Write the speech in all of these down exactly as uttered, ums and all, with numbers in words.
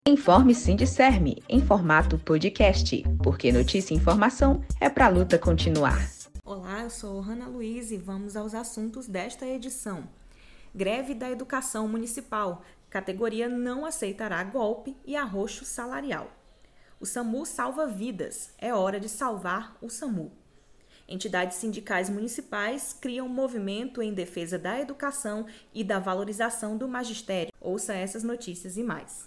Informe Sindicerme, em formato podcast, porque notícia e informação é para a luta continuar. Olá, eu sou Hanna Luiz e vamos aos assuntos desta edição. Greve da Educação Municipal. Categoria não aceitará golpe e arroxo salarial. O SAMU salva vidas. É hora de salvar o SAMU. Entidades sindicais municipais criam um movimento em defesa da educação e da valorização do magistério. Ouça essas notícias e mais.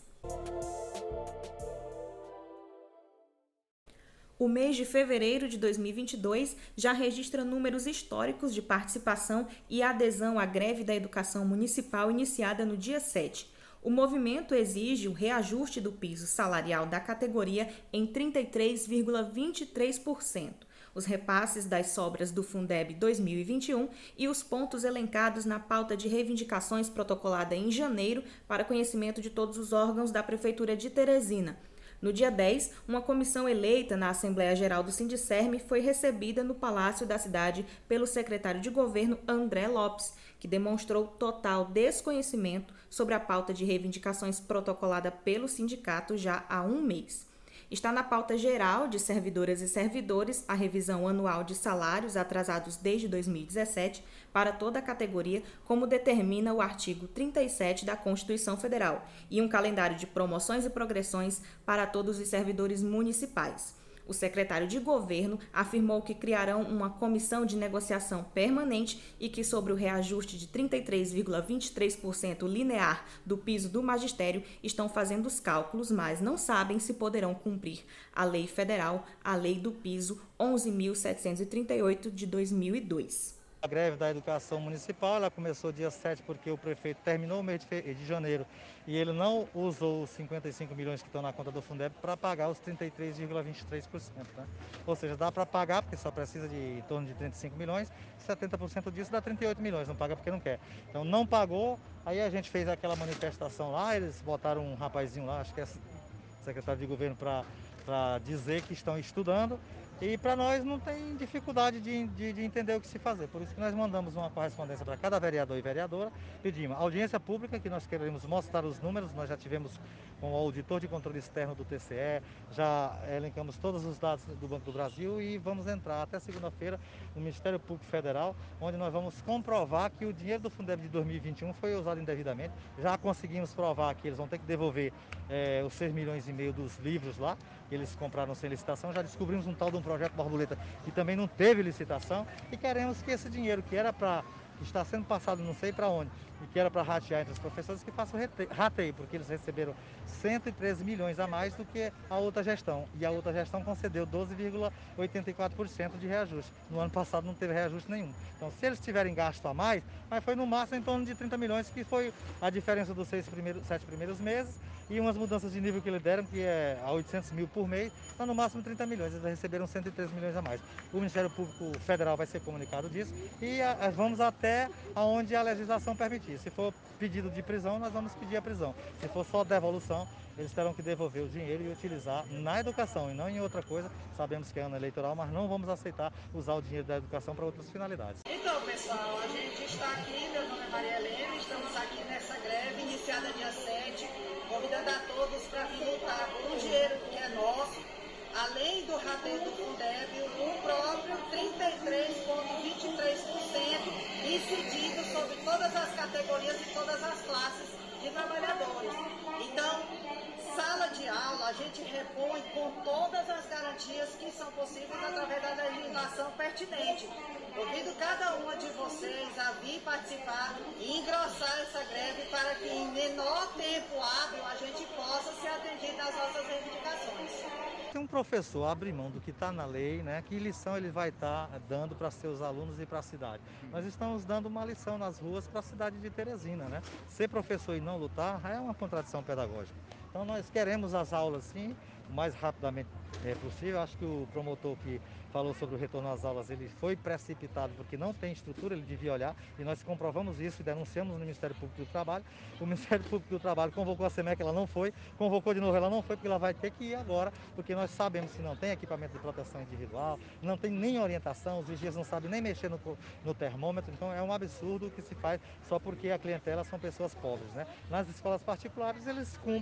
O mês de fevereiro de dois mil e vinte e dois já registra números históricos de participação e adesão à greve da educação municipal iniciada no dia sete. O movimento exige o reajuste do piso salarial da categoria em trinta e três vírgula vinte e três por cento, os repasses das sobras do Fundeb dois mil e vinte e um e os pontos elencados na pauta de reivindicações protocolada em janeiro para conhecimento de todos os órgãos da Prefeitura de Teresina. No dia dez, uma comissão eleita na Assembleia Geral do Sindicerme foi recebida no Palácio da Cidade pelo secretário de Governo André Lopes, que demonstrou total desconhecimento sobre a pauta de reivindicações protocolada pelo sindicato já há um mês. Está na pauta geral de servidoras e servidores a revisão anual de salários atrasados desde dois mil e dezessete para toda a categoria, como determina o artigo trinta e sete da Constituição Federal, e um calendário de promoções e progressões para todos os servidores municipais. O secretário de Governo afirmou que criarão uma comissão de negociação permanente e que, sobre o reajuste de trinta e três vírgula vinte e três por cento linear do piso do magistério, estão fazendo os cálculos, mas não sabem se poderão cumprir a lei federal, a lei do piso onze mil setecentos e trinta e oito de dois mil e dois. A greve da educação municipal, ela começou dia sete porque o prefeito terminou o mês de, fe... de janeiro e ele não usou os cinquenta e cinco milhões que estão na conta do Fundeb para pagar os trinta e três vírgula vinte e três por cento, né? Ou seja, dá para pagar porque só precisa de em torno de trinta e cinco milhões, setenta por cento disso dá trinta e oito milhões, não paga porque não quer. Então não pagou, aí a gente fez aquela manifestação lá, eles botaram um rapazinho lá, acho que é secretário de governo, para dizer que estão estudando. E para nós não tem dificuldade de, de, de entender o que se fazer. Por isso que nós mandamos uma correspondência para cada vereador e vereadora, pedimos audiência pública, que nós queremos mostrar os números. Nós já tivemos com o auditor de controle externo do T C E, já elencamos todos os dados do Banco do Brasil e vamos entrar até segunda-feira no Ministério Público Federal, onde nós vamos comprovar que o dinheiro do Fundeb de dois mil e vinte e um foi usado indevidamente. Já conseguimos provar que eles vão ter que devolver é, os seis milhões e meio dos livros lá, que eles compraram sem licitação. Já descobrimos um tal de um projeto Borboleta que também não teve licitação, e queremos que esse dinheiro que era para que está sendo passado não sei para onde e que era para ratear entre os professores, que faça o rateio, porque eles receberam cento e treze milhões a mais do que a outra gestão, e a outra gestão concedeu doze vírgula oitenta e quatro por cento de reajuste. No ano passado não teve reajuste nenhum. Então, se eles tiverem gasto a mais, mas foi no máximo em torno de trinta milhões, que foi a diferença dos seis primeiros, sete primeiros meses, e umas mudanças de nível que eles deram, que é a oitocentos mil por mês, então no máximo trinta milhões, eles receberam cento e treze milhões a mais. O Ministério Público Federal vai ser comunicado disso e a, a, vamos até aonde a legislação permitir. Se for pedido de prisão, nós vamos pedir a prisão. Se for só devolução, eles terão que devolver o dinheiro e utilizar na educação e não em outra coisa. Sabemos que é ano eleitoral, mas não vamos aceitar usar o dinheiro da educação para outras finalidades. Então, pessoal, a gente está aqui, meu nome é Maria Helena, estamos aqui nessa greve iniciada dia sete, convidando a todos para vir lutar por um dinheiro que é nosso, além do rateio do Fundeb, o próprio trinta e três vírgula vinte e três por cento incidido sobre todas as categorias e todas as classes de trabalhadores. Então, sala de aula a gente repõe com todas as garantias que são possíveis através da legislação pertinente. Convido cada uma de vocês a vir participar e engrossar essa greve para que em menor tempo hábil a gente possa ser atendido às nossas reivindicações. Se um professor abrir mão do que está na lei, né, que lição ele vai estar tá dando para seus alunos e para a cidade? Nós estamos dando uma lição nas ruas para a cidade de Teresina, né? Ser professor e não lutar é uma contradição pedagógica. Então nós queremos as aulas sim, o mais rapidamente é possível. Acho que o promotor que falou sobre o retorno às aulas, ele foi precipitado porque não tem estrutura, ele devia olhar, e nós comprovamos isso e denunciamos no Ministério Público do Trabalho. O Ministério Público do Trabalho convocou a SEMEC, ela não foi, convocou de novo, ela não foi, porque ela vai ter que ir agora, porque nós sabemos que não tem equipamento de proteção individual, não tem nem orientação, os vigias não sabem nem mexer no, no termômetro. Então é um absurdo o que se faz só porque a clientela são pessoas pobres, né? Nas escolas particulares eles cumprem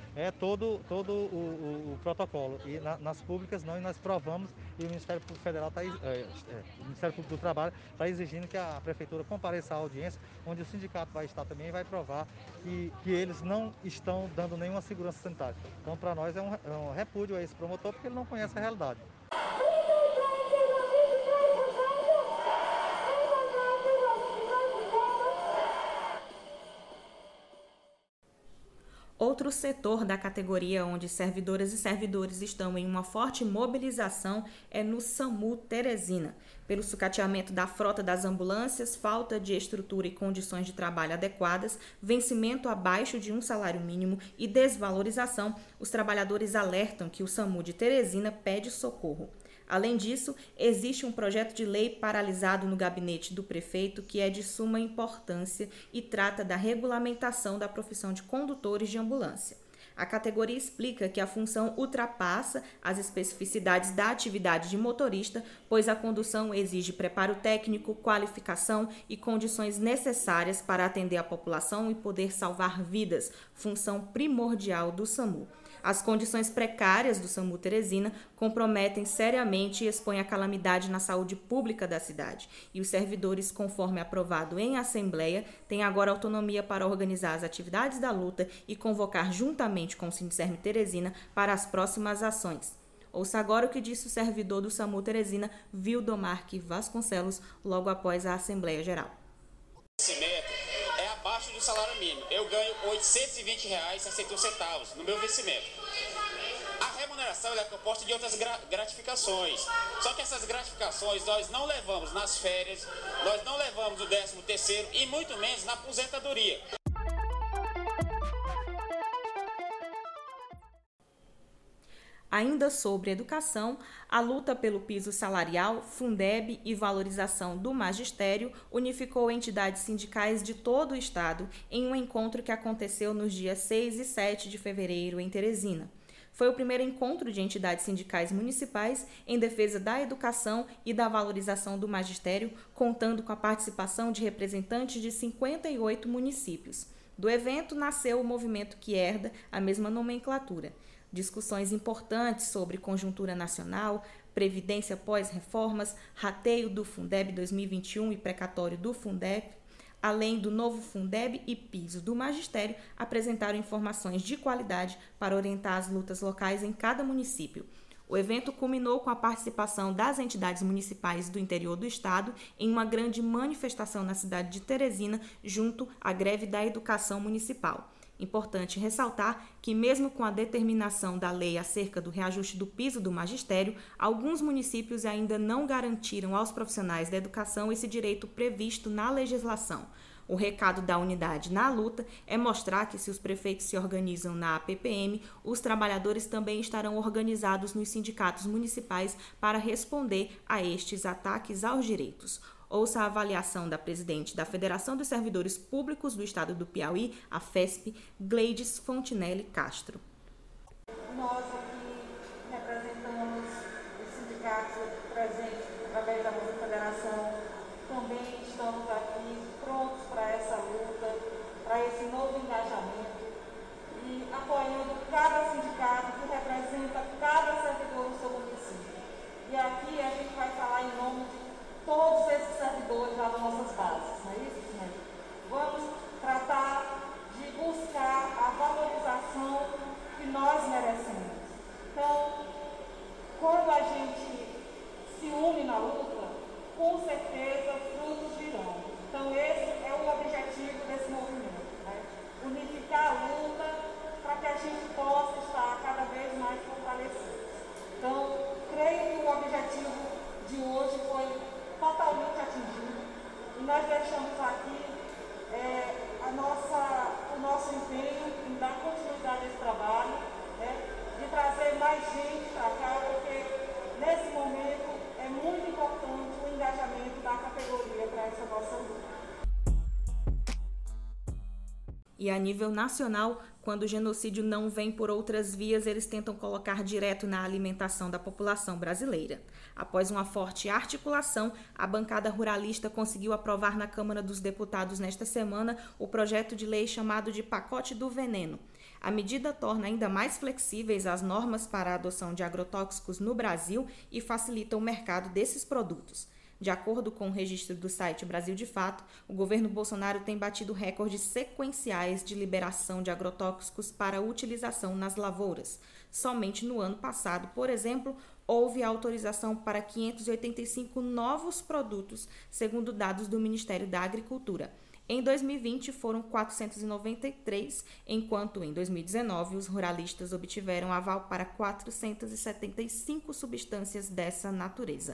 é todo, todo o, o, o protocolo. E na, nas públicas não, e nós provamos, e o Ministério Público Federal está, é, é, o Ministério Público do Trabalho está exigindo que a Prefeitura compareça à audiência, onde o sindicato vai estar também e vai provar que, que eles não estão dando nenhuma segurança sanitária. Então, para nós é um, é um repúdio a esse promotor, porque ele não conhece a realidade. Outro setor da categoria onde servidoras e servidores estão em uma forte mobilização é no SAMU Teresina, pelo sucateamento da frota das ambulâncias, falta de estrutura e condições de trabalho adequadas, vencimento abaixo de um salário mínimo e desvalorização. Os trabalhadores alertam que o SAMU de Teresina pede socorro. Além disso, existe um projeto de lei paralisado no gabinete do prefeito que é de suma importância e trata da regulamentação da profissão de condutores de ambulância. A categoria explica que a função ultrapassa as especificidades da atividade de motorista, pois a condução exige preparo técnico, qualificação e condições necessárias para atender a população e poder salvar vidas, função primordial do SAMU. As condições precárias do SAMU Teresina comprometem seriamente e expõem a calamidade na saúde pública da cidade. E os servidores, conforme aprovado em Assembleia, têm agora autonomia para organizar as atividades da luta e convocar juntamente com o Sindicerme Teresina para as próximas ações. Ouça agora o que disse o servidor do SAMU Teresina, Vildomarque Vasconcelos, logo após a Assembleia Geral. Abaixo do salário mínimo. Eu ganho oitocentos e vinte reais e sessenta e um centavos no meu vencimento. A remuneração é composta de outras gra- gratificações. Só que essas gratificações nós não levamos nas férias, nós não levamos no décimo terceiro e muito menos na aposentadoria. Ainda sobre educação, a luta pelo piso salarial, Fundeb e valorização do magistério unificou entidades sindicais de todo o estado em um encontro que aconteceu nos dias seis e sete de fevereiro em Teresina. Foi o primeiro encontro de entidades sindicais municipais em defesa da educação e da valorização do magistério, contando com a participação de representantes de cinquenta e oito municípios. Do evento nasceu o movimento que herda a mesma nomenclatura. Discussões importantes sobre conjuntura nacional, previdência pós-reformas, rateio do Fundeb dois mil e vinte e um e precatório do Fundeb, além do novo Fundeb e piso do magistério, apresentaram informações de qualidade para orientar as lutas locais em cada município. O evento culminou com a participação das entidades municipais do interior do estado em uma grande manifestação na cidade de Teresina, junto à greve da educação municipal. Importante ressaltar que, mesmo com a determinação da lei acerca do reajuste do piso do magistério, alguns municípios ainda não garantiram aos profissionais da educação esse direito previsto na legislação. O recado da unidade na luta é mostrar que, se os prefeitos se organizam na A P P M, os trabalhadores também estarão organizados nos sindicatos municipais para responder a estes ataques aos direitos. Ouça a avaliação da presidente da Federação dos Servidores Públicos do Estado do Piauí, a FESP, Gleides Fontinelli Castro. Nós aqui representamos os sindicatos presentes através da nossa federação. Também estamos aqui prontos para essa luta, para esse novo engajamento e apoiando cada sindicato que representa cada servidor do seu município. E aqui a gente vai falar em nome de todos esses servidores lá das nossas bases, não é isso, senhor? Vamos tratar de buscar a valorização que nós merecemos. Então, quando a gente se une na luta, com certeza frutos virão. Então, esse é o objetivo desse movimento, né? Unificar a luta para que a gente possa estar cada vez mais fortalecidos. Então, creio que o objetivo de hoje foi totalmente atingido e nós deixamos aqui é, a nossa, o nosso empenho em dar continuidade a esse trabalho, né, de trazer mais gente para cá, porque nesse momento é muito importante o engajamento da categoria para essa nossa luta. E a nível nacional, quando o genocídio não vem por outras vias, eles tentam colocar direto na alimentação da população brasileira. Após uma forte articulação, a bancada ruralista conseguiu aprovar na Câmara dos Deputados nesta semana o projeto de lei chamado de Pacote do Veneno. A medida torna ainda mais flexíveis as normas para a adoção de agrotóxicos no Brasil e facilita o mercado desses produtos. De acordo com o registro do site Brasil de Fato, o governo Bolsonaro tem batido recordes sequenciais de liberação de agrotóxicos para utilização nas lavouras. Somente no ano passado, por exemplo, houve autorização para quinhentos e oitenta e cinco novos produtos, segundo dados do Ministério da Agricultura. Em dois mil e vinte foram quatrocentos e noventa e três, enquanto em dois mil e dezenove os ruralistas obtiveram aval para quatrocentas e setenta e cinco substâncias dessa natureza.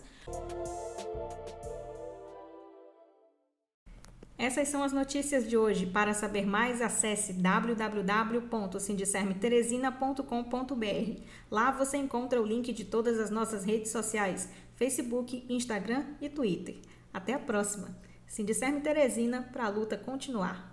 Essas são as notícias de hoje. Para saber mais, acesse w w w ponto sindicerme teresina ponto com ponto b r. Lá você encontra o link de todas as nossas redes sociais, Facebook, Instagram e Twitter. Até a próxima! Sindicerme Teresina, para a luta continuar.